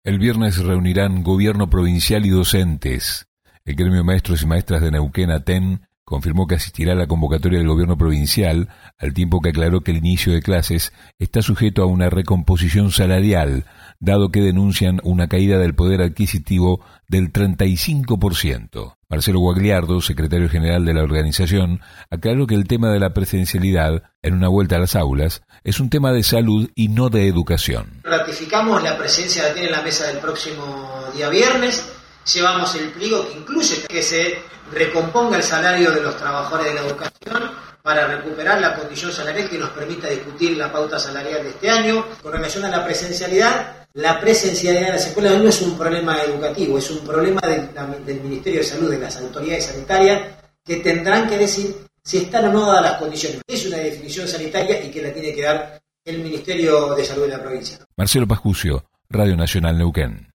El viernes se reunirán gobierno provincial y docentes. El gremio de maestros y maestras de Neuquén, ATEN, confirmó que asistirá a la convocatoria del gobierno provincial, al tiempo que aclaró que el inicio de clases está sujeto a una recomposición salarial, dado que denuncian una caída del poder adquisitivo del 35%. Marcelo Guagliardo, secretario general de la organización, aclaró que el tema de la presencialidad en una vuelta a las aulas es un tema de salud y no de educación. Ratificamos la presencia de ATEN en la mesa del próximo día viernes. Llevamos el pliego que incluye que se recomponga el salario de los trabajadores de la educación para recuperar la condición salarial que nos permita discutir la pauta salarial de este año. Con relación a la presencialidad de las escuelas no es un problema educativo, es un problema del Ministerio de Salud, de las autoridades sanitarias, que tendrán que decir si están o no dadas las condiciones. Es una definición sanitaria y que la tiene que dar el Ministerio de Salud de la provincia. Marcelo Pascucio, Radio Nacional Neuquén.